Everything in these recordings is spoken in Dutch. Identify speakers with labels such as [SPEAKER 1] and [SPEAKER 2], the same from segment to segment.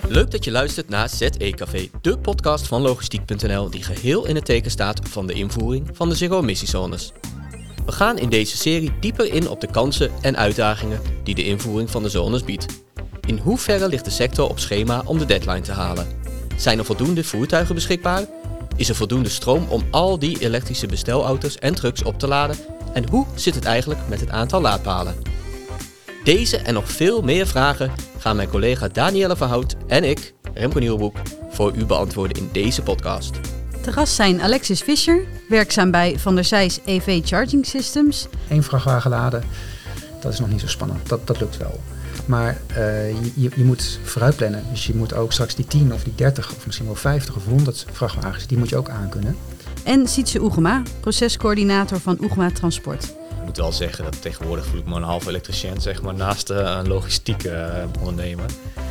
[SPEAKER 1] Leuk dat je luistert naar ZE Café, de podcast van Logistiek.nl die geheel in het teken staat van de invoering van de zero-emissiezones. We gaan in deze serie dieper in op de kansen en uitdagingen die de invoering van de zones biedt. In hoeverre ligt de sector op schema om de deadline te halen? Zijn er voldoende voertuigen beschikbaar? Is er voldoende stroom om al die elektrische bestelauto's en trucks op te laden? En hoe zit het eigenlijk met het aantal laadpalen? Deze en nog veel meer vragen gaan mijn collega Danielle Verhout en ik, Remco Nieuwboek, voor u beantwoorden in deze podcast.
[SPEAKER 2] Te gast zijn Alexis Fischer, werkzaam bij Van der Zijs EV Charging Systems.
[SPEAKER 3] 1 vrachtwagen laden, dat is nog niet zo spannend. Dat lukt wel. Maar je moet vooruit plannen. Dus je moet ook straks die 10 of die 30 of misschien wel 50 of 100 vrachtwagens, die moet je ook aankunnen.
[SPEAKER 2] En Sietse Oegema, procescoördinator van Oegema Transport.
[SPEAKER 4] Ik moet wel zeggen dat tegenwoordig voel ik me een half elektricien, zeg maar, naast een logistieke ondernemer.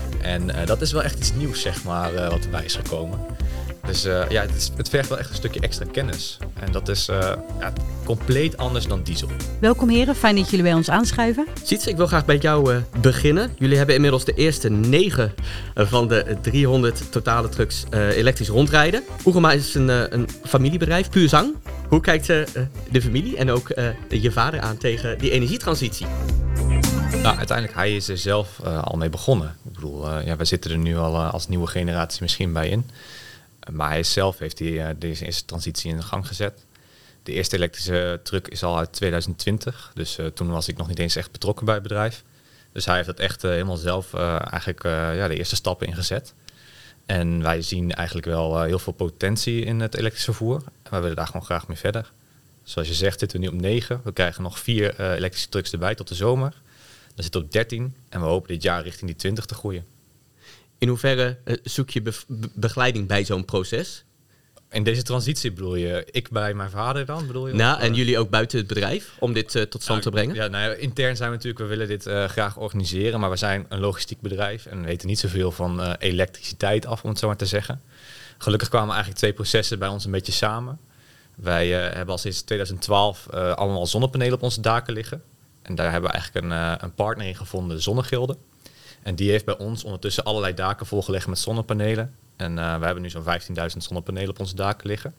[SPEAKER 4] En dat is wel echt iets nieuws, zeg maar, wat erbij is gekomen. Dus het vergt wel echt een stukje extra kennis. En dat is compleet anders dan diesel.
[SPEAKER 2] Welkom heren, fijn dat jullie bij ons aanschuiven.
[SPEAKER 1] Sietse, ik wil graag bij jou beginnen. Jullie hebben inmiddels de eerste 9 van de 300 totale trucks elektrisch rondrijden. Oegema is een familiebedrijf, puur zang. Hoe kijkt de familie en ook je vader aan tegen die energietransitie?
[SPEAKER 4] Nou, uiteindelijk, hij is er zelf al mee begonnen. Ik bedoel, wij zitten er nu al als nieuwe generatie misschien bij in. Maar hij zelf heeft deze eerste transitie in gang gezet. De eerste elektrische truck is al uit 2020. Dus toen was ik nog niet eens echt betrokken bij het bedrijf. Dus hij heeft dat echt helemaal zelf de eerste stappen ingezet. En wij zien eigenlijk wel heel veel potentie in het elektrisch vervoer. En wij willen daar gewoon graag mee verder. Zoals je zegt, zitten we nu op 9. We krijgen nog 4 elektrische trucks erbij tot de zomer. Dan zitten we op 13. En we hopen dit jaar richting die 20 te groeien.
[SPEAKER 1] In hoeverre zoek je begeleiding bij zo'n proces?
[SPEAKER 4] In deze transitie bedoel je, ik bij mijn vader dan? Bedoel je?
[SPEAKER 1] Nou, en jullie ook buiten het bedrijf om dit tot stand te brengen?
[SPEAKER 4] Ja, intern zijn we natuurlijk, we willen dit graag organiseren, maar we zijn een logistiek bedrijf en we weten niet zoveel van elektriciteit af, om het zo maar te zeggen. Gelukkig kwamen eigenlijk 2 processen bij ons een beetje samen. Wij hebben al sinds 2012 allemaal zonnepanelen op onze daken liggen. En daar hebben we eigenlijk een partner in gevonden, de Zonnegilde. En die heeft bij ons ondertussen allerlei daken volgelegd met zonnepanelen. En we hebben nu zo'n 15.000 zonnepanelen op onze daken liggen.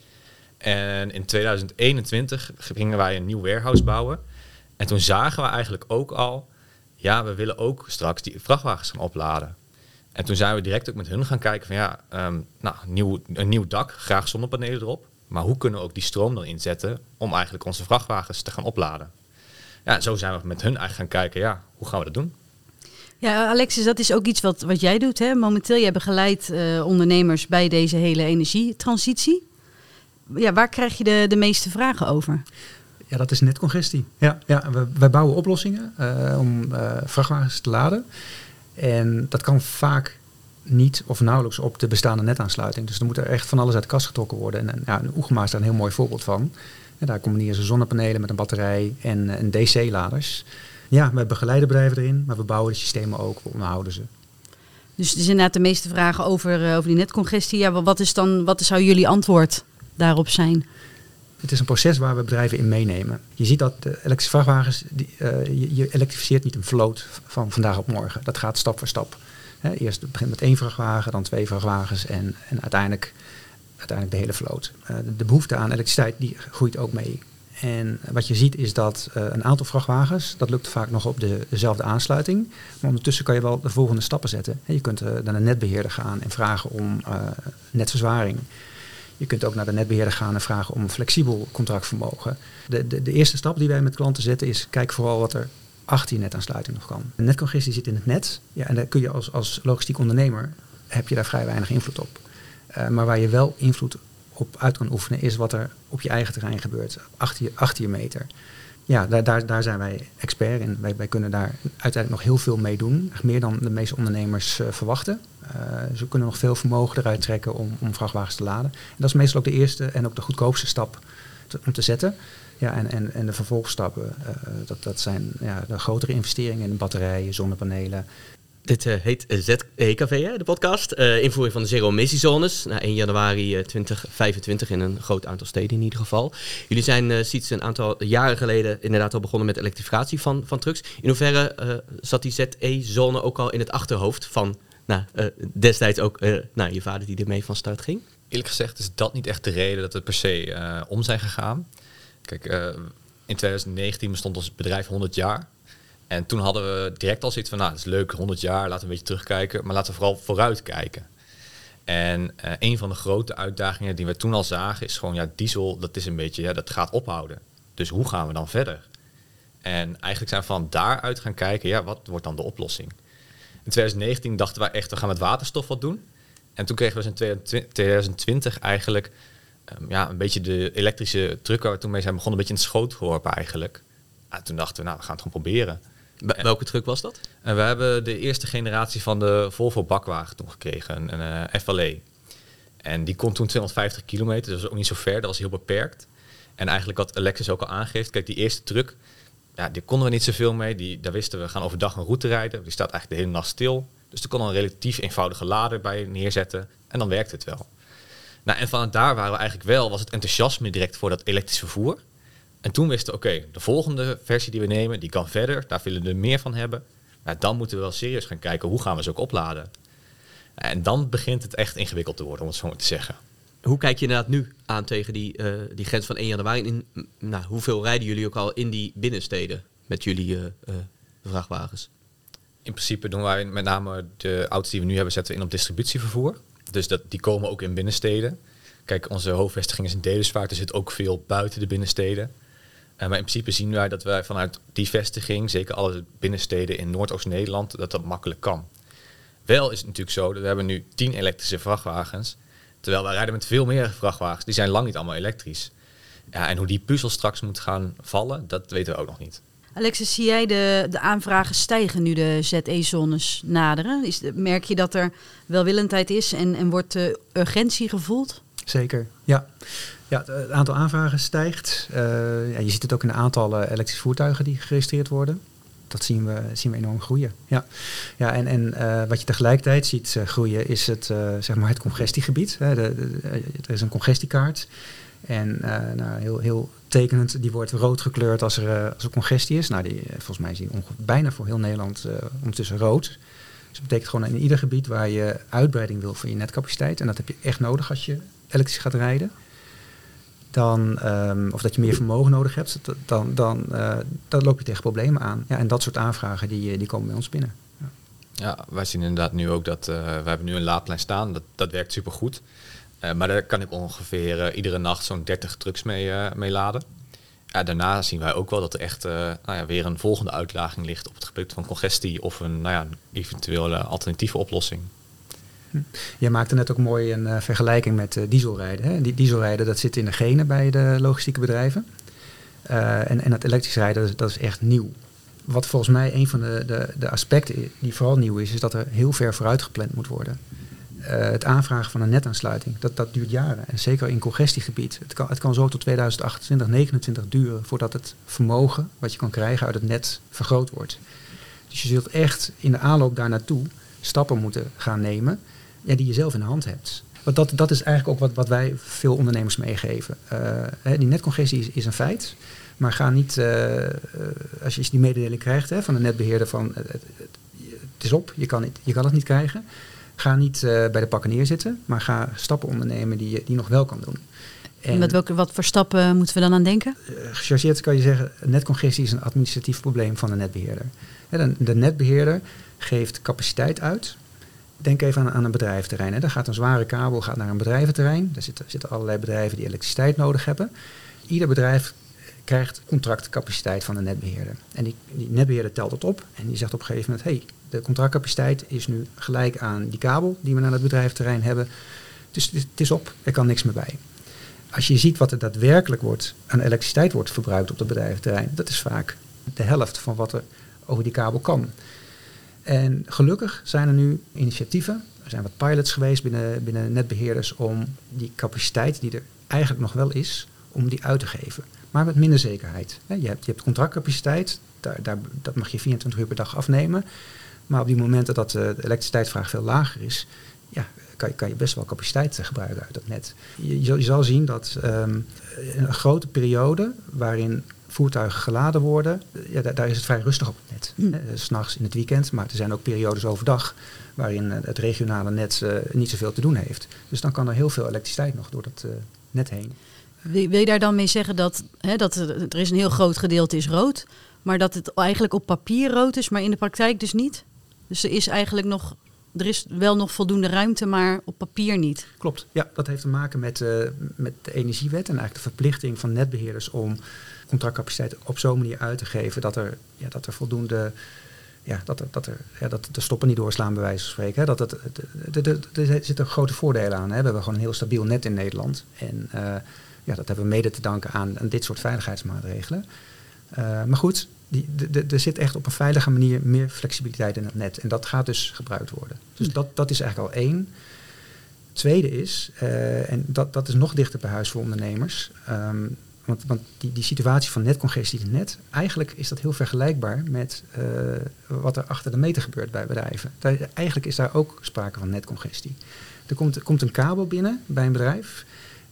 [SPEAKER 4] En in 2021 gingen wij een nieuw warehouse bouwen. En toen zagen we eigenlijk ook al, we willen ook straks die vrachtwagens gaan opladen. En toen zijn we direct ook met hun gaan kijken van een nieuw dak, graag zonnepanelen erop. Maar hoe kunnen we ook die stroom dan inzetten om eigenlijk onze vrachtwagens te gaan opladen? Ja, zo zijn we met hun eigenlijk gaan kijken, hoe gaan we dat doen?
[SPEAKER 2] Ja, Alexis, dat is ook iets wat jij doet, hè? Momenteel, jij begeleidt ondernemers bij deze hele energietransitie. Ja, waar krijg je de meeste vragen over?
[SPEAKER 3] Ja, dat is netcongestie. Wij bouwen oplossingen om vrachtwagens te laden. En dat kan vaak niet of nauwelijks op de bestaande netaansluiting. Dus er moet er echt van alles uit de kast getrokken worden. En Oegema is daar een heel mooi voorbeeld van. En daar combineren ze zonnepanelen met een batterij en DC-laders. Ja, we begeleiden bedrijven erin, maar we bouwen de systemen ook, we onderhouden ze.
[SPEAKER 2] Dus er zijn inderdaad de meeste vragen over die netcongestie. Ja, wat zou jullie antwoord daarop zijn?
[SPEAKER 3] Het is een proces waar we bedrijven in meenemen. Je ziet dat de elektrische vrachtwagens, je elektrificeert niet een vloot van vandaag op morgen. Dat gaat stap voor stap. Eerst begint met 1 vrachtwagen, dan 2 vrachtwagens en uiteindelijk de hele vloot. De behoefte aan elektriciteit die groeit ook mee. En wat je ziet is dat een aantal vrachtwagens, dat lukt vaak nog op dezelfde aansluiting. Maar ondertussen kan je wel de volgende stappen zetten. Je kunt naar de netbeheerder gaan en vragen om netverzwaring. Je kunt ook naar de netbeheerder gaan en vragen om een flexibel contractvermogen. De eerste stap die wij met klanten zetten is, kijk vooral wat er achter je netaansluiting nog kan. De netcongestie zit in het net. Ja, en daar kun je als logistiek ondernemer, heb je daar vrij weinig invloed op. Maar waar je wel invloed op uit kan oefenen is wat er op je eigen terrein gebeurt, achter je meter. Ja, daar zijn wij expert in. Wij kunnen daar uiteindelijk nog heel veel mee doen. Echt meer dan de meeste ondernemers verwachten. Ze kunnen nog veel vermogen eruit trekken om vrachtwagens te laden. En dat is meestal ook de eerste en ook de goedkoopste stap om te zetten. Ja, en de vervolgstappen, dat zijn de grotere investeringen in batterijen, zonnepanelen.
[SPEAKER 1] Dit heet ZE-Café, de podcast. Invoering van de zero-emissiezones. Na 1 januari 2025 in een groot aantal steden in ieder geval. Jullie zijn Siets een aantal jaren geleden inderdaad al begonnen met elektrificatie van trucks. In hoeverre zat die ZE-zone ook al in het achterhoofd van destijds ook je vader die ermee van start ging?
[SPEAKER 4] Eerlijk gezegd is dat niet echt de reden dat we per se om zijn gegaan. Kijk, in 2019 bestond ons bedrijf 100 jaar. En toen hadden we direct al zoiets van, het is leuk, 100 jaar, laten we een beetje terugkijken. Maar laten we vooral vooruit kijken. En een van de grote uitdagingen die we toen al zagen is gewoon, diesel, dat is een beetje, dat gaat ophouden. Dus hoe gaan we dan verder? En eigenlijk zijn we van daaruit gaan kijken, wat wordt dan de oplossing? In 2019 dachten wij echt, we gaan met waterstof wat doen. En toen kregen we in 2020 eigenlijk een beetje de elektrische truck waar we toen mee zijn begonnen, een beetje in het schoot geworpen eigenlijk. Toen dachten we, we gaan het gewoon proberen.
[SPEAKER 1] Welke truck was dat?
[SPEAKER 4] En we hebben de eerste generatie van de Volvo bakwagen toen gekregen, een FLE. En die kon toen 250 kilometer, dus dat was ook niet zo ver, dat was heel beperkt. En eigenlijk wat Alexis ook al aangeeft, kijk, die eerste truck, die konden we niet zoveel mee. Daar wisten we gaan overdag een route rijden. Die staat eigenlijk de hele nacht stil. Dus er kon een relatief eenvoudige lader bij neerzetten. En dan werkte het wel. En vanuit daar waren we eigenlijk was het enthousiasme direct voor dat elektrisch vervoer. En toen wisten we, de volgende versie die we nemen, die kan verder. Daar willen we er meer van hebben. Dan moeten we wel serieus gaan kijken, hoe gaan we ze ook opladen? En dan begint het echt ingewikkeld te worden, om het zo maar te zeggen.
[SPEAKER 1] Hoe kijk je inderdaad nu aan tegen die grens van 1 januari? Hoeveel rijden jullie ook al in die binnensteden met jullie vrachtwagens?
[SPEAKER 4] In principe doen wij met name de auto's die we nu hebben, zetten we in op distributievervoer. Dus die komen ook in binnensteden. Kijk, onze hoofdvestiging is in Delisvaart, er zit ook veel buiten de binnensteden. Maar in principe zien wij dat wij vanuit die vestiging, zeker alle binnensteden in Noordoost-Nederland, dat makkelijk kan. Wel is het natuurlijk zo, dat we hebben nu 10 elektrische vrachtwagens. Terwijl wij rijden met veel meer vrachtwagens. Die zijn lang niet allemaal elektrisch. En hoe die puzzel straks moet gaan vallen, dat weten we ook nog niet.
[SPEAKER 2] Alexis, zie jij de aanvragen stijgen nu de ZE-zones naderen? Merk je dat er welwillendheid is en wordt de urgentie gevoeld?
[SPEAKER 3] Zeker, ja. Het aantal aanvragen stijgt. Je ziet het ook in de aantallen elektrische voertuigen die geregistreerd worden. Dat zien we enorm groeien. En wat je tegelijkertijd ziet groeien is het congestiegebied. Er is een congestiekaart. En heel tekenend, die wordt rood gekleurd als er congestie is. Volgens mij zien we bijna voor heel Nederland ondertussen rood. Dus dat betekent gewoon in ieder gebied waar je uitbreiding wil voor je netcapaciteit. En dat heb je echt nodig als je elektrisch gaat rijden. Of dat je meer vermogen nodig hebt, dan loop je tegen problemen aan. En dat soort aanvragen die komen bij ons binnen.
[SPEAKER 4] Ja, wij zien inderdaad nu ook dat we hebben nu een laadplein staan. Dat werkt supergoed. Maar daar kan ik ongeveer iedere nacht zo'n 30 trucks mee laden. Daarna zien wij ook wel dat er echt weer een volgende uitdaging ligt op het gebied van congestie of een eventuele alternatieve oplossing.
[SPEAKER 3] Je maakte net ook mooi een vergelijking met dieselrijden. Hè? Die dieselrijden, dat zit in de genen bij de logistieke bedrijven. En het elektrisch rijden, dat is echt nieuw. Wat volgens mij een van de aspecten die vooral nieuw is dat er heel ver vooruit gepland moet worden. Het aanvragen van een netaansluiting, dat duurt jaren. En zeker in congestiegebied. Het kan zo tot 2028, 2029 duren voordat het vermogen wat je kan krijgen uit het net vergroot wordt. Dus je zult echt in de aanloop daar naartoe stappen moeten gaan nemen die je zelf in de hand hebt. Want dat is eigenlijk ook wat wij veel ondernemers meegeven. Die netcongestie is een feit. Maar ga niet, als je die mededeling krijgt van de netbeheerder van het is op, je kan het niet krijgen. Ga niet bij de pakken neerzitten, maar ga stappen ondernemen die nog wel kan doen.
[SPEAKER 2] En wat voor stappen moeten we dan aan denken?
[SPEAKER 3] Gechargeerd kan je zeggen, netcongestie is een administratief probleem van de netbeheerder. De netbeheerder geeft capaciteit uit. Denk even aan een bedrijventerrein. Daar gaat een zware kabel naar een bedrijventerrein. Daar zitten allerlei bedrijven die elektriciteit nodig hebben. Ieder bedrijf krijgt contractcapaciteit van de netbeheerder. En die netbeheerder telt het op en die zegt op een gegeven moment, de contractcapaciteit is nu gelijk aan die kabel die we naar het bedrijventerrein hebben. Dus het is op, er kan niks meer bij. Als je ziet wat er daadwerkelijk aan elektriciteit wordt verbruikt op het bedrijventerrein, dat is vaak de helft van wat er over die kabel kan. En gelukkig zijn er nu initiatieven, er zijn wat pilots geweest binnen netbeheerders om die capaciteit die er eigenlijk nog wel is, om die uit te geven. Maar met minder zekerheid. Je hebt contractcapaciteit, dat mag je 24 uur per dag afnemen. Maar op die momenten dat de elektriciteitsvraag veel lager is, kan je best wel capaciteit gebruiken uit dat net. Je zal zien dat een grote periode waarin voertuigen geladen worden, daar is het vrij rustig op het net. 's Nachts in het weekend, maar er zijn ook periodes overdag waarin het regionale net niet zoveel te doen heeft. Dus dan kan er heel veel elektriciteit nog door dat net heen.
[SPEAKER 2] Wil je daar dan mee zeggen dat er is een heel groot gedeelte is rood, maar dat het eigenlijk op papier rood is, maar in de praktijk dus niet? Dus er is wel nog voldoende ruimte, maar op papier niet.
[SPEAKER 3] Klopt, ja, dat heeft te maken met de energiewet en eigenlijk de verplichting van netbeheerders om contractcapaciteit op zo'n manier uit te geven dat er voldoende, dat de stoppen niet doorslaan bij wijze van spreken. Er zitten grote voordelen aan. Hè. We hebben gewoon een heel stabiel net in Nederland. En dat hebben we mede te danken aan dit soort veiligheidsmaatregelen. Maar goed, er zit echt op een veilige manier meer flexibiliteit in het net. En dat gaat dus gebruikt worden. Dus dat is eigenlijk al 1. Tweede is, en dat is nog dichter bij huis voor ondernemers. Want die situatie van netcongestie in het net, eigenlijk is dat heel vergelijkbaar met wat er achter de meter gebeurt bij bedrijven. Eigenlijk is daar ook sprake van netcongestie. Er komt een kabel binnen bij een bedrijf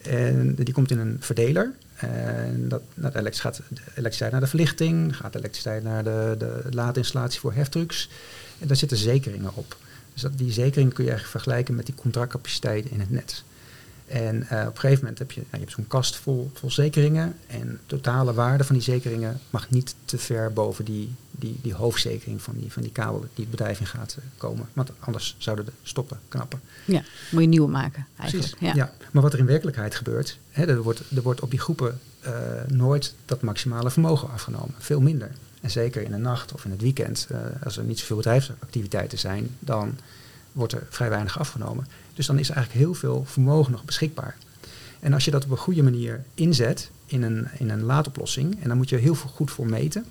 [SPEAKER 3] en die komt in een verdeler. En de elektriciteit naar de verlichting, gaat de elektriciteit naar de laadinstallatie voor heftrucks. En daar zitten zekeringen op. Dus die zekeringen kun je eigenlijk vergelijken met die contractcapaciteit in het net. En op een gegeven moment heb je zo'n kast vol zekeringen. En de totale waarde van die zekeringen mag niet te ver boven die hoofdzekering van die kabel die het bedrijf in gaat komen. Want anders zouden de stoppen knappen.
[SPEAKER 2] Ja, moet je nieuwe maken eigenlijk.
[SPEAKER 3] Precies, ja. Maar wat er in werkelijkheid gebeurt, er wordt op die groepen nooit dat maximale vermogen afgenomen. Veel minder. En zeker in de nacht of in het weekend, als er niet zoveel bedrijfsactiviteiten zijn, dan wordt er vrij weinig afgenomen. Dus dan is er eigenlijk heel veel vermogen nog beschikbaar. En als je dat op een goede manier inzet in een laadoplossing, en dan moet je heel veel goed voor meten.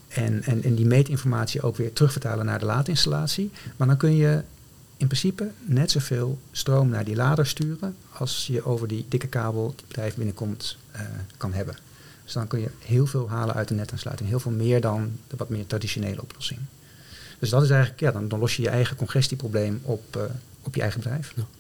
[SPEAKER 3] En die meetinformatie ook weer terugvertalen naar de laadinstallatie. Maar dan kun je in principe net zoveel stroom naar die lader sturen als je over die dikke kabel die het bedrijf binnenkomt kan hebben. Dus dan kun je heel veel halen uit de netaansluiting. Heel veel meer dan de wat meer traditionele oplossing. Dus dat is eigenlijk, dan los je je eigen congestieprobleem op je eigen bedrijf. Ja.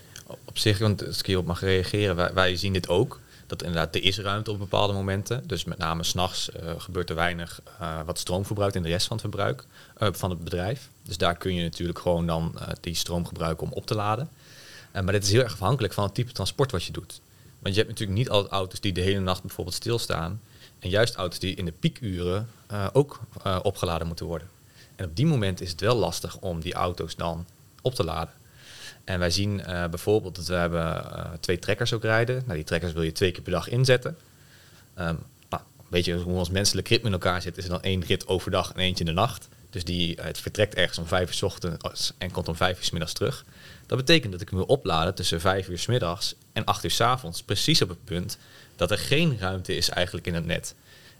[SPEAKER 4] Op zich, want als ik hierop mag reageren, wij zien dit ook. Dat inderdaad, er is ruimte op bepaalde momenten. Dus met name 's nachts gebeurt er weinig wat stroom verbruikt in de rest van het verbruik van het bedrijf. Dus daar kun je natuurlijk gewoon dan die stroom gebruiken om op te laden. Maar dit is heel erg afhankelijk van het type transport wat je doet. Want je hebt natuurlijk niet altijd auto's die de hele nacht bijvoorbeeld stilstaan. En juist auto's die in de piekuren ook opgeladen moeten worden. En op die moment is het wel lastig om die auto's dan op te laden. En wij zien bijvoorbeeld dat we hebben 2 trekkers ook rijden. Nou, die trekkers wil je 2 keer per dag inzetten. Een beetje hoe ons menselijk ritme in elkaar zit, is er dan 1 rit overdag en eentje in de nacht. Dus het vertrekt ergens om 5 uur 's ochtends en komt om 5 uur 's middags terug. Dat betekent dat ik hem wil opladen tussen 5 uur 's middags en 8 uur 's avonds. Precies op het punt dat er geen ruimte is eigenlijk in het net.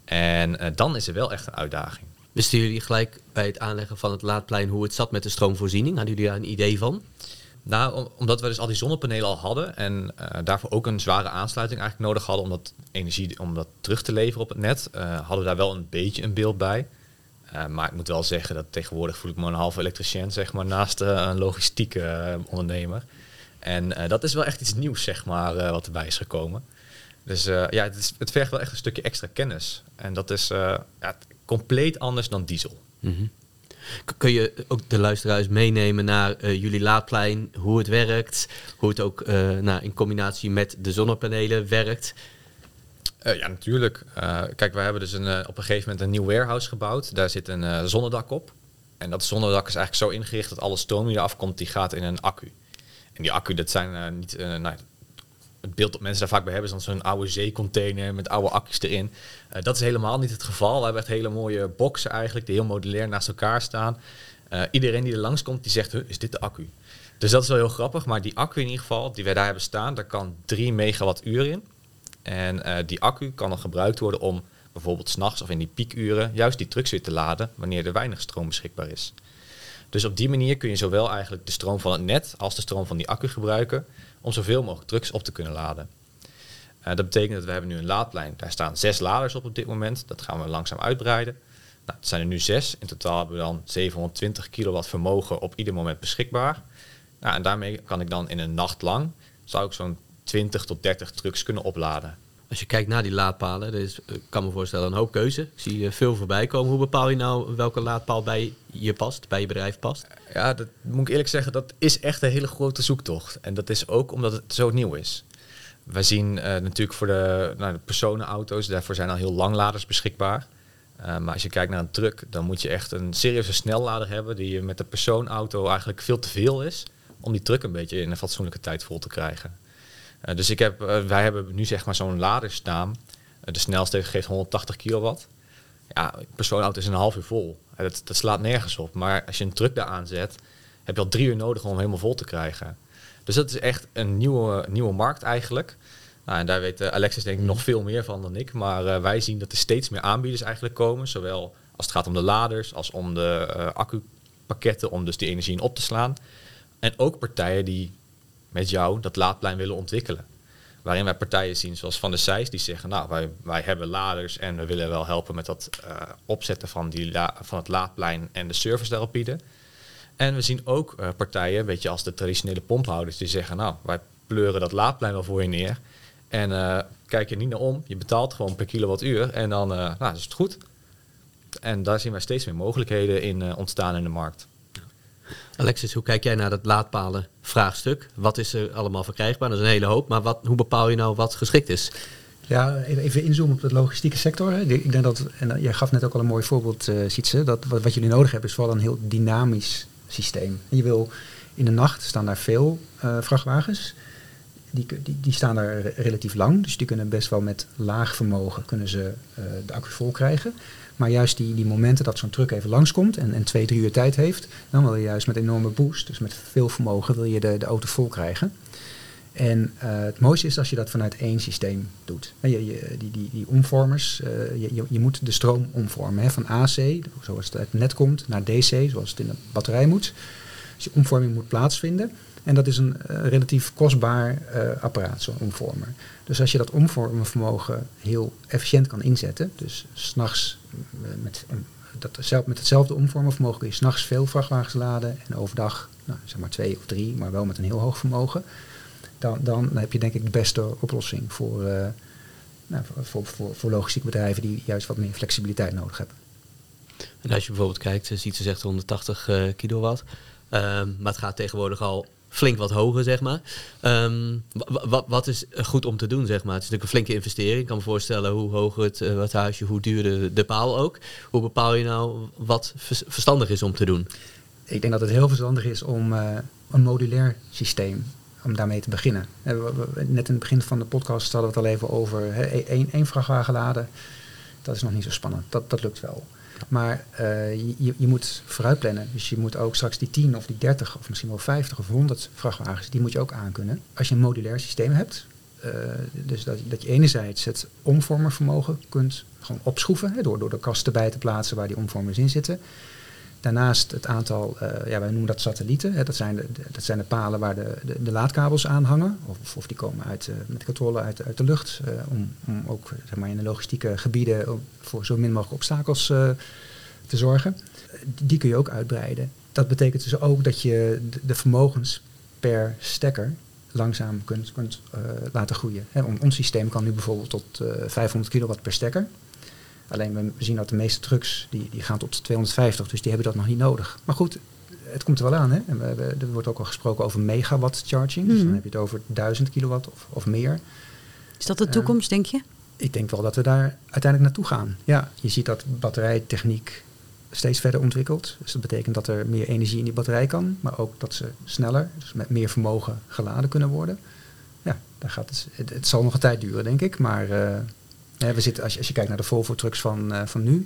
[SPEAKER 4] En dan is er wel echt een uitdaging.
[SPEAKER 1] Wisten jullie gelijk bij het aanleggen van het laadplein hoe het zat met de stroomvoorziening? Hadden jullie daar een idee van?
[SPEAKER 4] Nou, omdat we dus al die zonnepanelen al hadden en daarvoor ook een zware aansluiting eigenlijk nodig hadden om dat terug te leveren op het net, hadden we daar wel een beetje een beeld bij. Maar ik moet wel zeggen dat tegenwoordig voel ik me een halve elektricien, zeg maar, naast een logistieke ondernemer. En dat is wel echt iets nieuws, zeg maar, wat erbij is gekomen. Dus het vergt wel echt een stukje extra kennis. En dat is compleet anders dan diesel.
[SPEAKER 1] Mm-hmm. Kun je ook de luisteraars meenemen naar jullie laadplein, hoe het werkt, hoe het ook in combinatie met de zonnepanelen werkt?
[SPEAKER 4] Ja, natuurlijk. Kijk, wij hebben dus op een gegeven moment een nieuw warehouse gebouwd. Daar zit een zonnedak op. En dat zonnedak is eigenlijk zo ingericht dat alle stroom die eraf komt, die gaat in een accu. En die accu, dat zijn niet... het beeld dat mensen daar vaak bij hebben is dan zo'n oude zeecontainer met oude accu's erin. Dat is helemaal niet het geval. We hebben echt hele mooie boxen eigenlijk, die heel modulair naast elkaar staan. Iedereen die er langskomt, die zegt, is dit de accu? Dus dat is wel heel grappig. Maar die accu in ieder geval, die wij daar hebben staan, daar kan 3 megawattuur in. En die accu kan dan gebruikt worden om bijvoorbeeld 's nachts of in die piekuren juist die trucks weer te laden wanneer er weinig stroom beschikbaar is. Dus op die manier kun je zowel eigenlijk de stroom van het net als de stroom van die accu gebruiken om zoveel mogelijk trucks op te kunnen laden. Dat betekent dat we hebben nu een laadplein. Daar staan 6 laders op dit moment. Dat gaan we langzaam uitbreiden. Nou, het zijn er nu 6. In totaal hebben we dan 720 kilowatt vermogen op ieder moment beschikbaar. En daarmee kan ik dan in een nacht lang, zou ik zo'n 20 tot 30 trucks kunnen opladen.
[SPEAKER 1] Als je kijkt naar die laadpalen, ik kan me voorstellen een hoop keuze. Ik zie veel voorbij komen. Hoe bepaal je nou welke laadpaal bij je past, bij je bedrijf past?
[SPEAKER 4] Ja, dat moet ik eerlijk zeggen, dat is echt een hele grote zoektocht. En dat is ook omdat het zo nieuw is. Wij zien natuurlijk voor de personenauto's, daarvoor zijn al heel lang laders beschikbaar. Maar als je kijkt naar een truck, dan moet je echt een serieuze snellader hebben die met de persoonauto eigenlijk veel te veel is om die truck een beetje in een fatsoenlijke tijd vol te krijgen. Dus wij hebben nu zeg maar zo'n lader staan. De snelste geeft 180 kilowatt. Ja, een persoonauto is in een half uur vol. Dat slaat nergens op. Maar als je een truck daar aanzet, heb je al 3 uur nodig om hem helemaal vol te krijgen. Dus dat is echt een nieuwe markt eigenlijk. Nou, en daar weet Alexis denk ik nog veel meer van dan ik. Maar wij zien dat er steeds meer aanbieders eigenlijk komen. Zowel als het gaat om de laders, als om de accupakketten, om dus die energie in op te slaan. En ook partijen die met jou dat laadplein willen ontwikkelen. Waarin wij partijen zien zoals Van der Sijs die zeggen, nou wij hebben laders en we willen wel helpen met dat opzetten van het laadplein en de service daarop bieden. En we zien ook partijen, een beetje als de traditionele pomphouders, die zeggen, nou wij pleuren dat laadplein wel voor je neer. En kijk je niet naar om, je betaalt gewoon per kilowattuur en dan is het goed. En daar zien wij steeds meer mogelijkheden in ontstaan in de markt.
[SPEAKER 1] Alexis, hoe kijk jij naar dat laadpalen vraagstuk? Wat is er allemaal verkrijgbaar? Dat is een hele hoop, maar hoe bepaal je nou wat geschikt is?
[SPEAKER 3] Ja, even inzoomen op de logistieke sector. Hè. Ik denk dat, en jij gaf net ook al een mooi voorbeeld, Sietse, dat wat jullie nodig hebben is vooral een heel dynamisch systeem. En je wil in de nacht staan daar veel vrachtwagens. Die staan daar relatief lang, dus die kunnen best wel met laag vermogen kunnen ze de accu vol krijgen. Maar juist die momenten dat zo'n truck even langskomt en 2-3 uur tijd heeft, dan wil je juist met enorme boost, dus met veel vermogen, wil je de auto vol krijgen. En het mooiste is als je dat vanuit één systeem doet. Die omvormers, je moet de stroom omvormen. Hè, van AC, zoals het uit het net komt, naar DC, zoals het in de batterij moet. Dus die omvorming moet plaatsvinden. En dat is een relatief kostbaar apparaat, zo'n omvormer. Dus als je dat omvormenvermogen heel efficiënt kan inzetten, dus 's nachts met hetzelfde omvormenvermogen kun je 's nachts veel vrachtwagens laden en overdag, zeg maar 2 of 3, maar wel met een heel hoog vermogen, dan heb je denk ik de beste oplossing voor logistieke bedrijven die juist wat meer flexibiliteit nodig hebben.
[SPEAKER 1] En als je bijvoorbeeld kijkt, Sietse zegt 180 kilowatt, maar het gaat tegenwoordig al flink wat hoger, zeg maar. Wat is goed om te doen, zeg maar? Het is natuurlijk een flinke investering. Ik kan me voorstellen hoe hoger het wattage, hoe duurder de paal ook. Hoe bepaal je nou wat verstandig is om te doen?
[SPEAKER 3] Ik denk dat het heel verstandig is om een modulair systeem, om daarmee te beginnen. Net in het begin van de podcast hadden we het al even over één vrachtwagen laden. Dat is nog niet zo spannend. Dat lukt wel. Maar je moet vooruit plannen. Dus je moet ook straks die 10 of die 30 of misschien wel 50 of 100 vrachtwagens, die moet je ook aankunnen. Als je een modulair systeem hebt, dus dat je enerzijds het omvormervermogen kunt gewoon opschroeven, door de kasten bij te plaatsen waar die omvormers in zitten. Daarnaast het aantal, wij noemen dat satellieten. Dat zijn de palen waar de laadkabels aan hangen. Of die komen met de controle uit de lucht. Om ook zeg maar, in de logistieke gebieden voor zo min mogelijk obstakels te zorgen. Die kun je ook uitbreiden. Dat betekent dus ook dat je de vermogens per stekker langzaam kunt laten groeien. Ons systeem kan nu bijvoorbeeld tot 500 kilowatt per stekker. Alleen we zien dat de meeste trucks die gaan tot 250, dus die hebben dat nog niet nodig. Maar goed, het komt er wel aan. Hè? En er wordt ook al gesproken over megawatt charging. Dus dan heb je het over 1000 kilowatt of meer.
[SPEAKER 2] Is dat de toekomst, denk je?
[SPEAKER 3] Ik denk wel dat we daar uiteindelijk naartoe gaan. Ja, je ziet dat batterijtechniek steeds verder ontwikkelt. Dus dat betekent dat er meer energie in die batterij kan. Maar ook dat ze sneller, dus met meer vermogen geladen kunnen worden. Ja, daar gaat het zal nog een tijd duren, denk ik. Maar we zitten, als je kijkt naar de Volvo trucks van nu,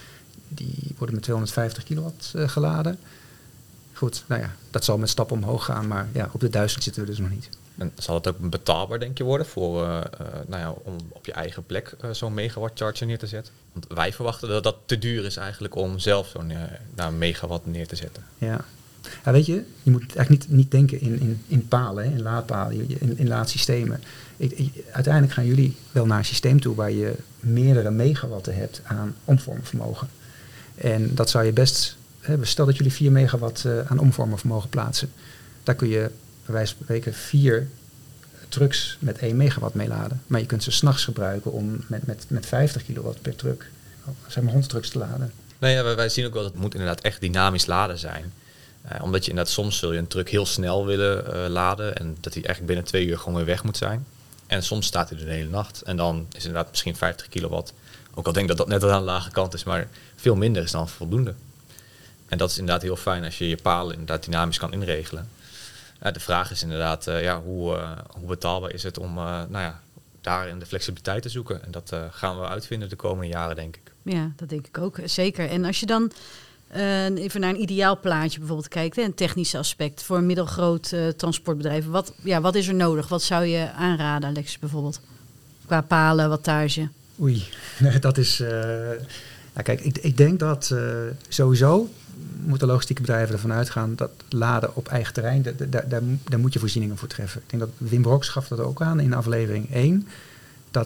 [SPEAKER 3] die worden met 250 kilowatt geladen. Goed, dat zal met stappen omhoog gaan, maar op de 1000 zitten we dus nog niet.
[SPEAKER 4] En zal het ook betaalbaar, denk je, worden voor, om op je eigen plek zo'n megawatt charger neer te zetten? Want wij verwachten dat dat te duur is eigenlijk om zelf zo'n megawatt neer te zetten.
[SPEAKER 3] Ja, weet je moet eigenlijk niet denken in palen, in laadpalen, in laadsystemen. Uiteindelijk gaan jullie wel naar een systeem toe waar je meerdere megawatten hebt aan omvormvermogen. En dat zou je best, stel dat jullie 4 megawatt aan omvormvermogen plaatsen. Daar kun je bij wijze van spreken 4 trucks met 1 megawatt meeladen. Maar je kunt ze 's nachts gebruiken om met 50 kilowatt per truck, zeg maar 100 trucks te laden.
[SPEAKER 4] Nee, ja, wij zien ook wel dat het moet inderdaad echt dynamisch laden zijn. Omdat je inderdaad soms zul je een truck heel snel willen laden en dat hij eigenlijk binnen 2 uur gewoon weer weg moet zijn. En soms staat hij er de hele nacht en dan is inderdaad misschien 50 kilowatt. Ook al denk ik dat dat net aan de lage kant is, maar veel minder is dan voldoende. En dat is inderdaad heel fijn als je je palen inderdaad dynamisch kan inregelen. De vraag is inderdaad, hoe betaalbaar is het om daarin de flexibiliteit te zoeken. En dat gaan we uitvinden de komende jaren, denk ik.
[SPEAKER 2] Ja, dat denk ik ook, zeker. En als je dan even naar een ideaal plaatje bijvoorbeeld kijkt, een technisch aspect voor een middelgroot transportbedrijf. Wat is er nodig? Wat zou je aanraden, Alex, bijvoorbeeld? Qua palen, wattage?
[SPEAKER 3] Oei, dat is... kijk, ik denk dat sowieso moeten logistieke bedrijven ervan uitgaan dat laden op eigen terrein, daar moet je voorzieningen voor treffen. Ik denk dat Wim Broks gaf dat ook aan in aflevering 1. Dat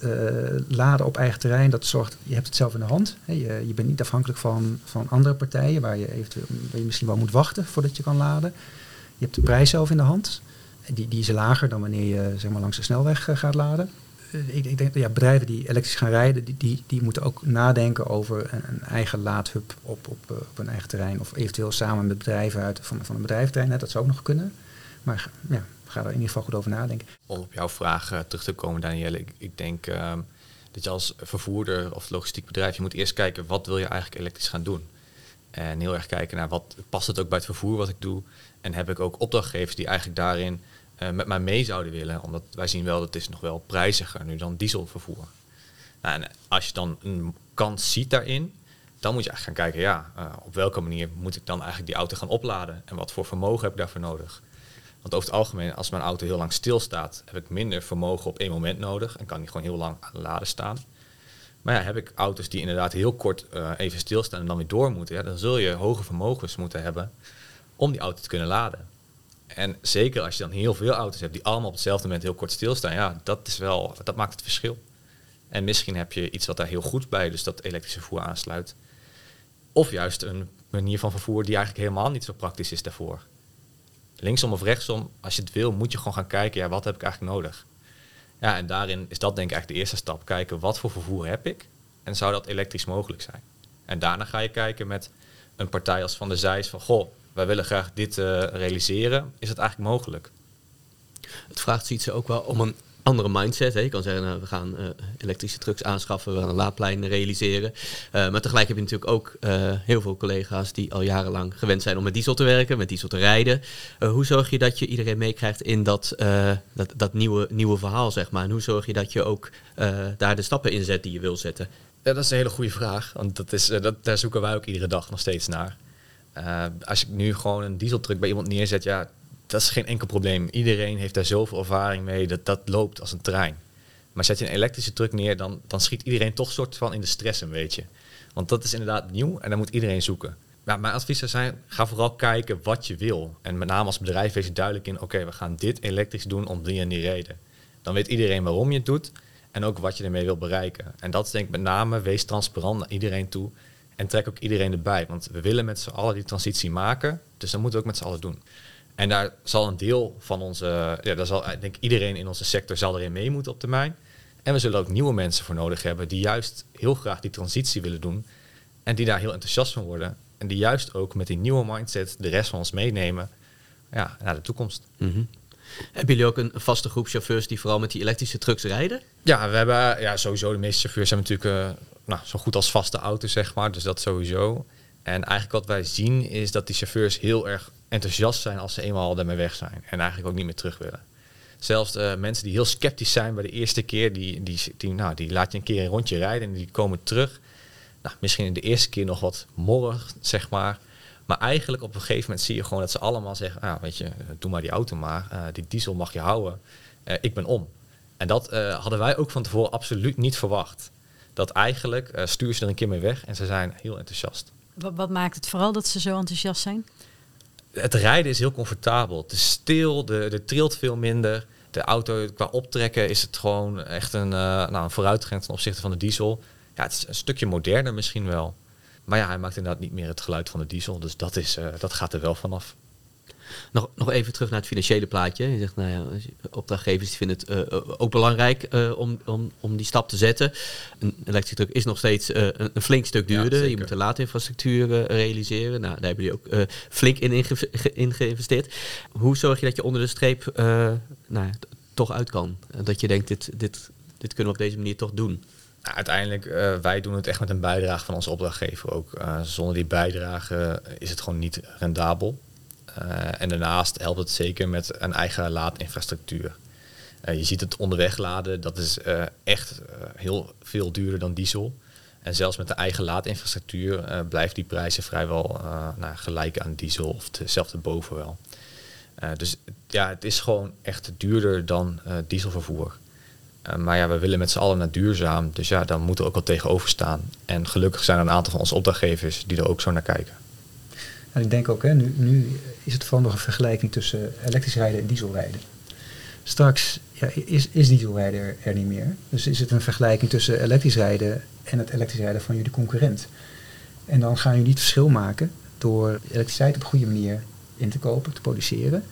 [SPEAKER 3] laden op eigen terrein, dat zorgt, je hebt het zelf in de hand. Hè, je bent niet afhankelijk van andere partijen waar je misschien wel moet wachten voordat je kan laden. Je hebt de prijs zelf in de hand. Die is lager dan wanneer je zeg maar, langs de snelweg gaat laden. Ik denk dat bedrijven die elektrisch gaan rijden, die moeten ook nadenken over een eigen laadhub op een eigen terrein. Of eventueel samen met bedrijven van een bedrijventerrein. Dat zou ook nog kunnen. Maar ga er in ieder geval goed over nadenken.
[SPEAKER 4] Om op jouw vraag terug te komen, Danielle. Ik denk dat je als vervoerder of logistiek bedrijf, je moet eerst kijken wat wil je eigenlijk elektrisch gaan doen. En heel erg kijken naar wat past het ook bij het vervoer wat ik doe. En heb ik ook opdrachtgevers die eigenlijk daarin met mij mee zouden willen. Omdat wij zien wel dat het is nog wel prijziger nu dan dieselvervoer. Nou, en als je dan een kans ziet daarin, dan moet je eigenlijk gaan kijken, op welke manier moet ik dan eigenlijk die auto gaan opladen? En wat voor vermogen heb ik daarvoor nodig? Want over het algemeen, als mijn auto heel lang stilstaat, heb ik minder vermogen op 1 moment nodig. En kan die gewoon heel lang aan de laden staan. Maar heb ik auto's die inderdaad heel kort even stilstaan en dan weer door moeten, dan zul je hoge vermogens moeten hebben om die auto te kunnen laden. En zeker als je dan heel veel auto's hebt die allemaal op hetzelfde moment heel kort stilstaan, dat maakt het verschil. En misschien heb je iets wat daar heel goed bij, dus dat elektrische vervoer aansluit. Of juist een manier van vervoer die eigenlijk helemaal niet zo praktisch is daarvoor. Linksom of rechtsom, als je het wil, moet je gewoon gaan kijken, wat heb ik eigenlijk nodig? Ja, en daarin is dat denk ik eigenlijk de eerste stap. Kijken, wat voor vervoer heb ik? En zou dat elektrisch mogelijk zijn? En daarna ga je kijken met een partij als Van der Zijs van, wij willen graag dit realiseren. Is dat eigenlijk mogelijk?
[SPEAKER 1] Het vraagt zoiets ook wel om een andere mindset. Hè. Je kan zeggen, we gaan elektrische trucks aanschaffen, we gaan een laadplein realiseren. Maar tegelijk heb je natuurlijk ook heel veel collega's die al jarenlang gewend zijn om met diesel te werken, met diesel te rijden. Hoe zorg je dat je iedereen meekrijgt in dat nieuwe verhaal, zeg maar? En hoe zorg je dat je ook daar de stappen in zet die je wil zetten?
[SPEAKER 4] Ja, dat is een hele goede vraag. Want daar zoeken wij ook iedere dag nog steeds naar. Als ik nu gewoon een dieseltruck bij iemand neerzet, dat is geen enkel probleem. Iedereen heeft daar zoveel ervaring mee, dat loopt als een trein. Maar zet je een elektrische truck neer, dan schiet iedereen toch soort van in de stress een beetje. Want dat is inderdaad nieuw en daar moet iedereen zoeken. Maar mijn advies zou zijn, ga vooral kijken wat je wil. En met name als bedrijf wees je duidelijk in, we gaan dit elektrisch doen om die en die reden. Dan weet iedereen waarom je het doet en ook wat je ermee wil bereiken. En dat is denk ik met name, wees transparant naar iedereen toe. En trek ook iedereen erbij. Want we willen met z'n allen die transitie maken. Dus dat moeten we ook met z'n allen doen. En daar zal een deel van onze... daar zal, ik denk iedereen in onze sector zal erin mee moeten op termijn. En we zullen ook nieuwe mensen voor nodig hebben die juist heel graag die transitie willen doen. En die daar heel enthousiast van worden. En die juist ook met die nieuwe mindset de rest van ons meenemen naar de toekomst.
[SPEAKER 1] Mm-hmm. Hebben jullie ook een vaste groep chauffeurs die vooral met die elektrische trucks rijden?
[SPEAKER 4] Ja, we hebben sowieso de meeste chauffeurs hebben natuurlijk zo goed als vaste auto's, zeg maar. Dus dat sowieso. En eigenlijk wat wij zien is dat die chauffeurs heel erg enthousiast zijn als ze eenmaal daarmee weg zijn. En eigenlijk ook niet meer terug willen. Zelfs mensen die heel sceptisch zijn bij de eerste keer, die laat je een keer een rondje rijden en die komen terug. Misschien in de eerste keer nog wat morrig, zeg maar. Maar eigenlijk op een gegeven moment zie je gewoon dat ze allemaal zeggen, doe maar die auto maar. Die diesel mag je houden. Ik ben om. En dat hadden wij ook van tevoren absoluut niet verwacht. Dat eigenlijk stuur ze er een keer mee weg en ze zijn heel enthousiast.
[SPEAKER 2] Wat maakt het vooral dat ze zo enthousiast zijn?
[SPEAKER 4] Het rijden is heel comfortabel. Het is stil, er trilt veel minder. De auto qua optrekken is het gewoon echt een vooruitgang ten opzichte van de diesel. Ja, het is een stukje moderner misschien wel. Maar hij maakt inderdaad niet meer het geluid van de diesel. Dus dat gaat er wel vanaf.
[SPEAKER 1] Nog even terug naar het financiële plaatje. Je zegt, opdrachtgevers die vinden het ook belangrijk om die stap te zetten. Een elektrische truck is nog steeds een flink stuk duurder. Je moet de laadinfrastructuur realiseren. Nou, daar hebben jullie ook flink in geïnvesteerd. Hoe zorg je dat je onder de streep toch uit kan? Dat je denkt, dit kunnen we op deze manier toch doen?
[SPEAKER 4] Nou, uiteindelijk, wij doen het echt met een bijdrage van onze opdrachtgever ook. Zonder die bijdrage is het gewoon niet rendabel. En daarnaast helpt het zeker met een eigen laadinfrastructuur. Je ziet het onderweg laden, dat is echt heel veel duurder dan diesel. En zelfs met de eigen laadinfrastructuur blijft die prijzen vrijwel gelijk aan diesel of hetzelfde boven wel. Dus ja, het is gewoon echt duurder dan dieselvervoer. Maar we willen met z'n allen naar duurzaam. Dus ja, dan moeten we ook wel tegenover staan. En gelukkig zijn er een aantal van onze opdrachtgevers die er ook zo naar kijken.
[SPEAKER 3] En ik denk ook, nu is het vooral nog een vergelijking tussen elektrisch rijden en dieselrijden. Straks is dieselrijden er niet meer. Dus is het een vergelijking tussen elektrisch rijden en het elektrisch rijden van jullie concurrent. En dan gaan jullie het verschil maken door elektriciteit op een goede manier in te kopen, te produceren.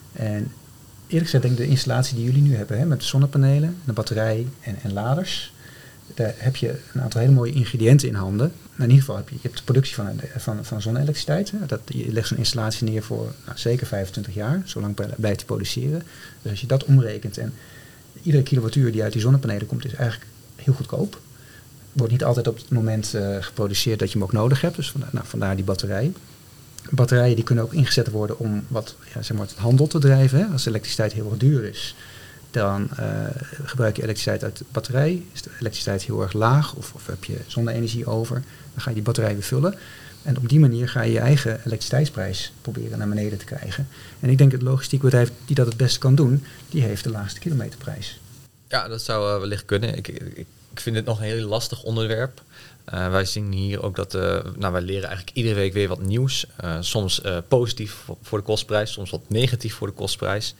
[SPEAKER 3] En eerlijk gezegd denk ik de installatie die jullie nu hebben, met de zonnepanelen, de batterij en laders, daar heb je een aantal hele mooie ingrediënten in handen. Maar in ieder geval heb je de productie van zonne-elektriciteit. Je legt zo'n installatie neer voor zeker 25 jaar, zolang blijft die produceren. Dus als je dat omrekent en iedere kilowattuur die uit die zonnepanelen komt is eigenlijk heel goedkoop. Wordt niet altijd op het moment geproduceerd dat je hem ook nodig hebt, dus vandaar die batterij. Batterijen die kunnen ook ingezet worden om het handel te drijven. Hè. Als de elektriciteit heel erg duur is, dan gebruik je elektriciteit uit de batterij. Is de elektriciteit heel erg laag of heb je zonne-energie over, dan ga je die batterij weer vullen. En op die manier ga je je eigen elektriciteitsprijs proberen naar beneden te krijgen. En ik denk het logistiek bedrijf die dat het beste kan doen, die heeft de laagste kilometerprijs.
[SPEAKER 4] Ja, dat zou wellicht kunnen. Ik vind het nog een heel lastig onderwerp. Wij zien hier ook dat wij leren eigenlijk iedere week weer wat nieuws. Soms positief voor de kostprijs, soms wat negatief voor de kostprijs.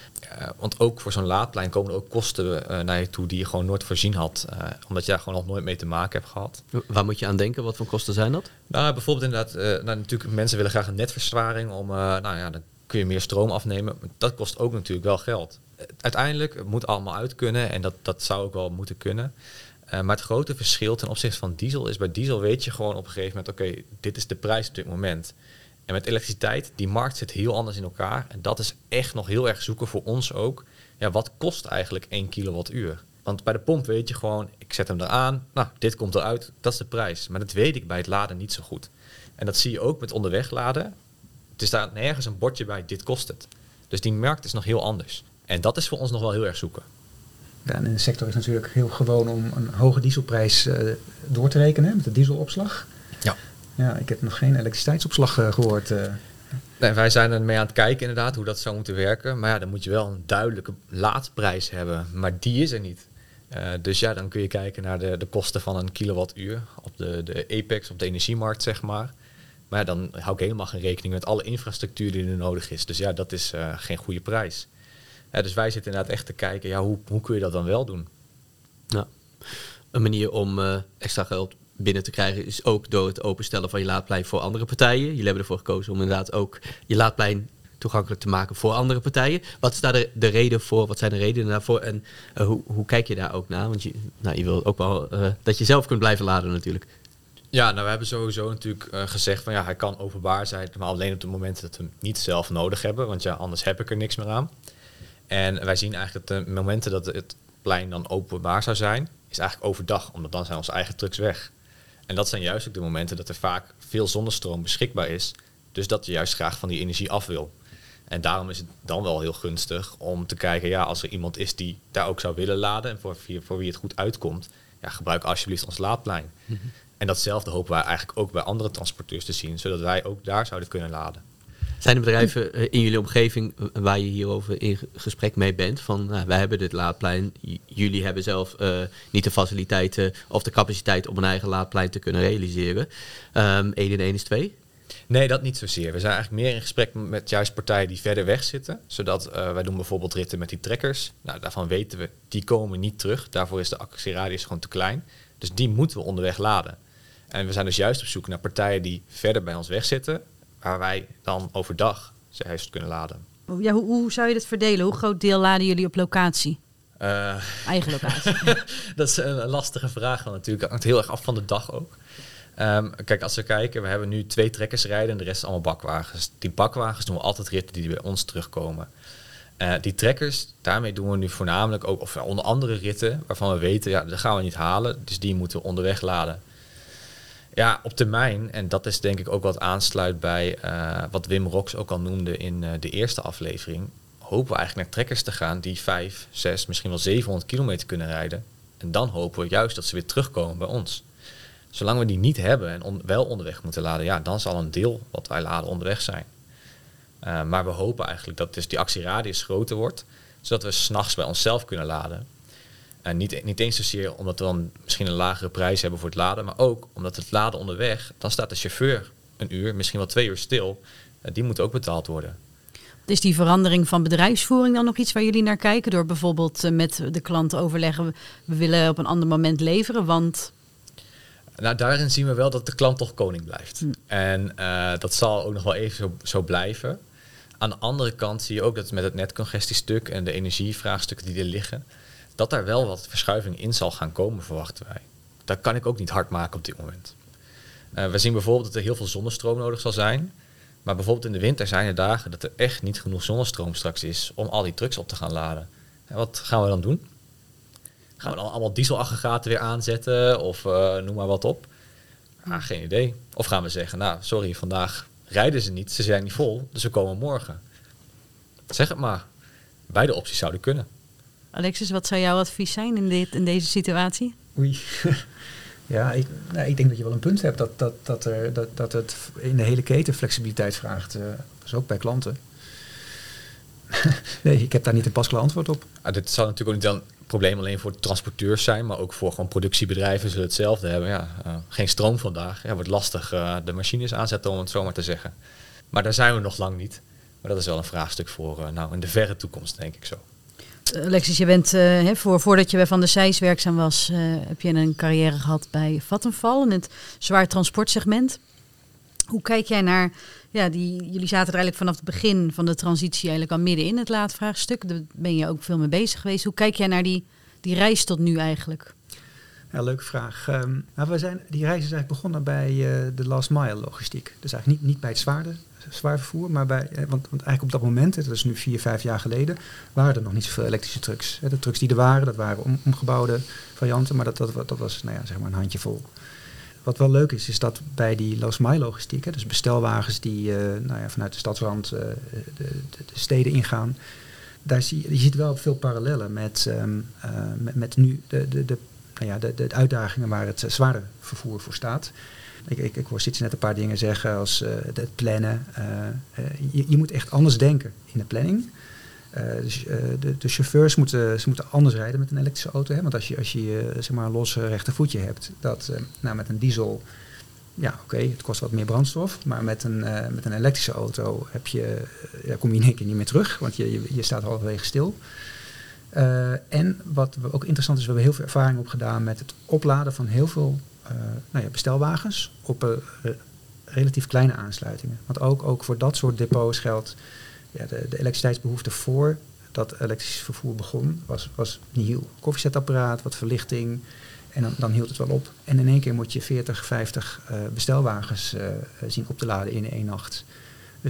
[SPEAKER 4] Want ook voor zo'n laadplein komen er ook kosten naar je toe die je gewoon nooit voorzien had. Omdat je daar gewoon nog nooit mee te maken hebt gehad.
[SPEAKER 1] Waar moet je aan denken? Wat voor kosten zijn dat?
[SPEAKER 4] Nou, bijvoorbeeld inderdaad, natuurlijk mensen willen graag een netverswaring om, dan kun je meer stroom afnemen. Dat kost ook natuurlijk wel geld. Uiteindelijk het moet allemaal uit kunnen en dat zou ook wel moeten kunnen. Maar het grote verschil ten opzichte van diesel is, bij diesel weet je gewoon op een gegeven moment, oké, dit is de prijs op dit moment. En met elektriciteit, die markt zit heel anders in elkaar. En dat is echt nog heel erg zoeken voor ons ook. Ja, wat kost eigenlijk 1 kilowattuur? Want bij de pomp weet je gewoon, ik zet hem eraan, dit komt eruit, dat is de prijs. Maar dat weet ik bij het laden niet zo goed. En dat zie je ook met onderweg laden. Het is daar nergens een bordje bij, dit kost het. Dus die markt is nog heel anders. En dat is voor ons nog wel heel erg zoeken.
[SPEAKER 3] Ja, en in de sector is natuurlijk heel gewoon om een hoge dieselprijs door te rekenen met de dieselopslag. Ja, ik heb nog geen elektriciteitsopslag gehoord.
[SPEAKER 4] Nee, wij zijn er mee aan het kijken inderdaad hoe dat zou moeten werken. Maar ja, dan moet je wel een duidelijke laadprijs hebben. Maar die is er niet. Dus ja, dan kun je kijken naar de kosten van een kilowattuur op de Apex, op de energiemarkt zeg maar. Maar ja, dan hou ik helemaal geen rekening met alle infrastructuur die er nodig is. Dus ja, dat is geen goede prijs. Dus wij zitten inderdaad echt te kijken, hoe kun je dat dan wel doen?
[SPEAKER 1] Ja. Een manier om extra geld binnen te krijgen is ook door het openstellen van je laadplein voor andere partijen. Jullie hebben ervoor gekozen om inderdaad ook je laadplein toegankelijk te maken voor andere partijen. Wat is daar de reden voor? Wat zijn de redenen daarvoor? En hoe kijk je daar ook naar? Want je wil ook wel dat je zelf kunt blijven laden natuurlijk.
[SPEAKER 4] Ja, we hebben sowieso natuurlijk gezegd van hij kan openbaar zijn, maar alleen op de momenten dat we hem niet zelf nodig hebben, want anders heb ik er niks meer aan. En wij zien eigenlijk dat de momenten dat het plein dan openbaar zou zijn, is eigenlijk overdag, omdat dan zijn onze eigen trucks weg. En dat zijn juist ook de momenten dat er vaak veel zonnestroom beschikbaar is, dus dat je juist graag van die energie af wil. En daarom is het dan wel heel gunstig om te kijken, als er iemand is die daar ook zou willen laden en voor wie het goed uitkomt, gebruik alsjeblieft ons laadplein. Mm-hmm. En datzelfde hopen wij eigenlijk ook bij andere transporteurs te zien, zodat wij ook daar zouden kunnen laden.
[SPEAKER 1] Zijn er bedrijven in jullie omgeving waar je hierover in gesprek mee bent? Van wij hebben dit laadplein, jullie hebben zelf niet de faciliteiten of de capaciteit om een eigen laadplein te kunnen realiseren. 1 en 1 is 2?
[SPEAKER 4] Nee, dat niet zozeer. We zijn eigenlijk meer in gesprek met juist partijen die verder weg zitten. Zodat wij doen bijvoorbeeld ritten met die trekkers. Daarvan weten we, die komen niet terug. Daarvoor is de actieradius gewoon te klein. Dus die moeten we onderweg laden. En we zijn dus juist op zoek naar partijen die verder bij ons wegzitten, waar wij dan overdag juist kunnen laden.
[SPEAKER 2] Ja, hoe zou je dat verdelen? Hoe groot deel laden jullie op locatie? Eigen locatie.
[SPEAKER 4] Dat is een lastige vraag dan natuurlijk. Het hangt heel erg af van de dag ook. Kijk, als we kijken, we hebben nu 2 trekkers rijden en de rest is allemaal bakwagens. Die bakwagens doen we altijd ritten die bij ons terugkomen. Die trekkers, daarmee doen we nu voornamelijk ook, of onder andere ritten, waarvan we weten, ja, dat gaan we niet halen. Dus die moeten we onderweg laden. Ja, op termijn, en dat is denk ik ook wat aansluit bij wat Wim Rox ook al noemde in de eerste aflevering, hopen we eigenlijk naar trekkers te gaan die 5, 6, misschien wel 700 kilometer kunnen rijden. En dan hopen we juist dat ze weer terugkomen bij ons. Zolang we die niet hebben en wel onderweg moeten laden, ja, dan zal een deel wat wij laden onderweg zijn. Maar we hopen eigenlijk dat dus die actieradius groter wordt, zodat we 's nachts bij onszelf kunnen laden. En niet eens zozeer omdat we dan misschien een lagere prijs hebben voor het laden, maar ook omdat het laden onderweg, dan staat de chauffeur een uur, misschien wel 2 uur stil. Die moet ook betaald worden.
[SPEAKER 2] Is die verandering van bedrijfsvoering dan nog iets waar jullie naar kijken? Door bijvoorbeeld met de klant te overleggen, we willen op een ander moment leveren, want...
[SPEAKER 4] Nou, daarin zien we wel dat de klant toch koning blijft. En dat zal ook nog wel even zo blijven. Aan de andere kant zie je ook dat met het netcongestiestuk en de energievraagstukken die er liggen, dat daar wel wat verschuiving in zal gaan komen, verwachten wij. Dat kan ik ook niet hard maken op dit moment. We zien bijvoorbeeld dat er heel veel zonnestroom nodig zal zijn. Maar bijvoorbeeld in de winter zijn er dagen dat er echt niet genoeg zonnestroom straks is om al die trucks op te gaan laden. En wat gaan we dan doen? Gaan we dan allemaal dieselaggregaten weer aanzetten of noem maar wat op? Geen idee. Of gaan we zeggen, nou sorry, vandaag rijden ze niet, ze zijn niet vol, dus we komen morgen. Zeg het maar. Beide opties zouden kunnen.
[SPEAKER 2] Alexis, wat zou jouw advies zijn in deze situatie?
[SPEAKER 3] Oei. Ja, ik denk dat je wel een punt hebt dat het in de hele keten flexibiliteit vraagt. Dus ook bij klanten. Nee, ik heb daar niet een pasklaar antwoord op.
[SPEAKER 4] Dit zal natuurlijk ook niet een probleem alleen voor de transporteurs zijn, maar ook voor gewoon productiebedrijven zullen hetzelfde hebben. Ja, geen stroom vandaag. Ja, wordt lastig de machines aanzetten, om het zo maar te zeggen. Maar daar zijn we nog lang niet. Maar dat is wel een vraagstuk voor in de verre toekomst, denk ik zo.
[SPEAKER 2] Alexis, je bent voordat je bij Van der Sijs werkzaam was, heb je een carrière gehad bij Vattenfall in het zwaar transportsegment. Hoe kijk jij naar, jullie zaten er eigenlijk vanaf het begin van de transitie eigenlijk al midden in het laadvraagstuk. Daar ben je ook veel mee bezig geweest. Hoe kijk jij naar die reis tot nu eigenlijk?
[SPEAKER 3] Ja, leuke vraag. Die reis is eigenlijk begonnen bij de last mile logistiek. Dus eigenlijk niet bij het zwaar vervoer, maar want eigenlijk op dat moment, dat is nu 4-5 jaar geleden, waren er nog niet zoveel elektrische trucks. De trucks die er waren, dat waren omgebouwde varianten, maar dat was zeg maar een handjevol. Wat wel leuk is dat bij die last mile logistiek, dus bestelwagens die vanuit de stadsrand de steden ingaan, je ziet wel veel parallellen met nu de uitdagingen waar het zware vervoer voor staat. Ik hoor Sitsi net een paar dingen zeggen als het plannen. Je moet echt anders denken in de planning. De chauffeurs moeten anders rijden met een elektrische auto. Hè? Want als je zeg maar een los rechtervoetje hebt, met een diesel, het kost wat meer brandstof. Maar met een elektrische auto kom je in één keer niet meer terug, want je staat halverwege stil. En wat ook interessant is, we hebben heel veel ervaring opgedaan met het opladen van heel veel bestelwagens op relatief kleine aansluitingen. Want ook voor dat soort depots geldt, de elektriciteitsbehoefte voor dat elektrisch vervoer begon, was nihil. Koffiezetapparaat, wat verlichting en dan hield het wel op. En in één keer moet je 40, 50 bestelwagens zien op te laden in 1 nacht. Dus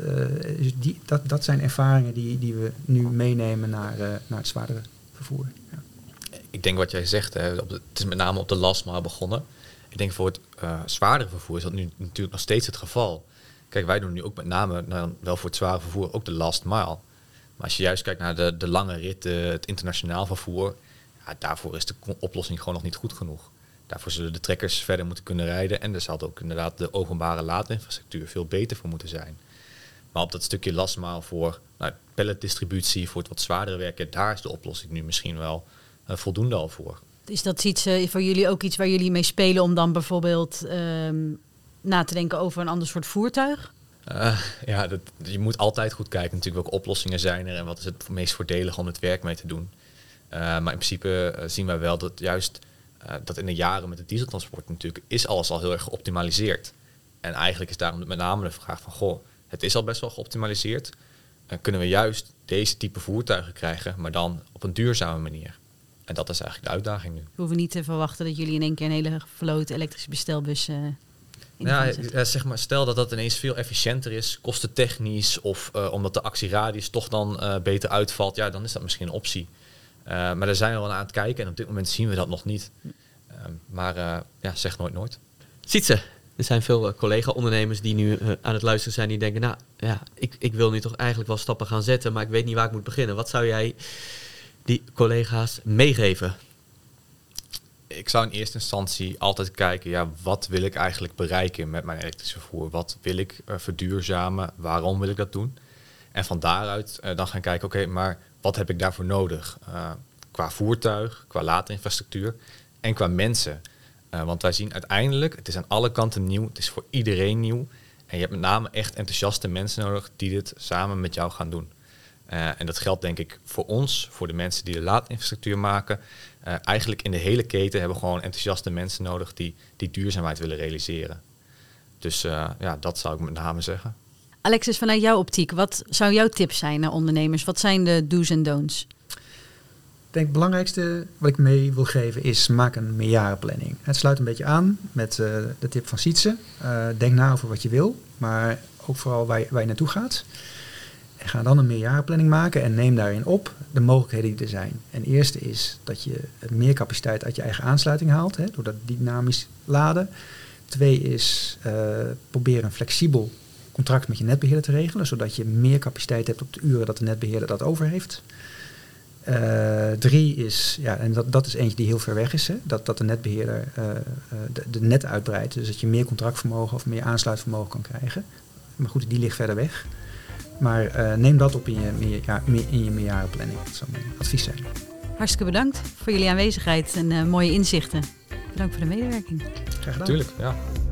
[SPEAKER 3] dat zijn ervaringen die we nu meenemen naar het zwaardere vervoer. Ja.
[SPEAKER 4] Ik denk wat jij zegt, het is met name op de last mile begonnen. Ik denk voor het zwaardere vervoer is dat nu natuurlijk nog steeds het geval. Kijk, wij doen nu ook met name wel voor het zware vervoer ook de last mile. Maar als je juist kijkt naar de lange rit, het internationaal vervoer, daarvoor is de oplossing gewoon nog niet goed genoeg. Daarvoor zullen de trekkers verder moeten kunnen rijden en er zal ook inderdaad de openbare laadinfrastructuur veel beter voor moeten zijn. Maar op dat stukje last mile voor palletdistributie, voor het wat zwaardere werken, daar is de oplossing nu misschien wel voldoende al voor.
[SPEAKER 2] Is dat iets voor jullie ook iets waar jullie mee spelen om dan bijvoorbeeld na te denken over een ander soort voertuig?
[SPEAKER 4] Je moet altijd goed kijken natuurlijk welke oplossingen zijn er en wat is het meest voordelig om het werk mee te doen. Maar in principe zien wij wel dat juist dat in de jaren met het dieseltransport natuurlijk is alles al heel erg geoptimaliseerd. En eigenlijk is daarom met name de vraag van, het is al best wel geoptimaliseerd. Kunnen we juist deze type voertuigen krijgen, maar dan op een duurzame manier. En dat is eigenlijk de uitdaging nu.
[SPEAKER 2] We hoeven niet te verwachten dat jullie in één keer een hele vloot elektrische bestelbussen
[SPEAKER 4] zeg maar, stel dat dat ineens veel efficiënter is, kostentechnisch, of omdat de actieradius toch dan beter uitvalt, ja, dan is dat misschien een optie. Maar daar zijn we wel aan het kijken en op dit moment zien we dat nog niet. Maar zeg nooit nooit.
[SPEAKER 1] Sietse, er zijn veel collega-ondernemers die nu aan het luisteren zijn, die denken, nou ja, ik wil nu toch eigenlijk wel stappen gaan zetten, maar ik weet niet waar ik moet beginnen. Wat zou jij die collega's meegeven?
[SPEAKER 4] Ik zou in eerste instantie altijd kijken, wat wil ik eigenlijk bereiken met mijn elektrische vervoer? Wat wil ik verduurzamen? Waarom wil ik dat doen? En van daaruit dan gaan kijken, oké, maar wat heb ik daarvoor nodig? Qua voertuig, qua ladinfrastructuur en qua mensen. Want wij zien uiteindelijk, het is aan alle kanten nieuw, het is voor iedereen nieuw. En je hebt met name echt enthousiaste mensen nodig die dit samen met jou gaan doen. En dat geldt denk ik voor ons, voor de mensen die de laadinfrastructuur maken. Eigenlijk in de hele keten hebben we gewoon enthousiaste mensen nodig die duurzaamheid willen realiseren. Dus dat zou ik met name zeggen.
[SPEAKER 2] Alexis, vanuit jouw optiek, wat zou jouw tip zijn naar ondernemers? Wat zijn de do's en don'ts?
[SPEAKER 3] Ik denk het belangrijkste wat ik mee wil geven is maak een meerjarenplanning. Het sluit een beetje aan met de tip van Sietse. Denk na over wat je wil, maar ook vooral waar je naartoe gaat. En ga dan een meerjarenplanning maken en neem daarin op de mogelijkheden die er zijn. En eerste is dat je meer capaciteit uit je eigen aansluiting haalt, door dat dynamisch laden. 2 is probeer een flexibel contract met je netbeheerder te regelen, zodat je meer capaciteit hebt op de uren dat de netbeheerder dat over heeft. 3 is, en dat is eentje die heel ver weg is, dat de netbeheerder de net uitbreidt, dus dat je meer contractvermogen of meer aansluitvermogen kan krijgen. Maar goed, die ligt verder weg. Maar neem dat op in je meerjarenplanning. Dat zou mijn advies zijn.
[SPEAKER 2] Hartstikke bedankt voor jullie aanwezigheid en mooie inzichten. Bedankt voor de medewerking.
[SPEAKER 3] Graag gedaan.
[SPEAKER 4] Tuurlijk, ja.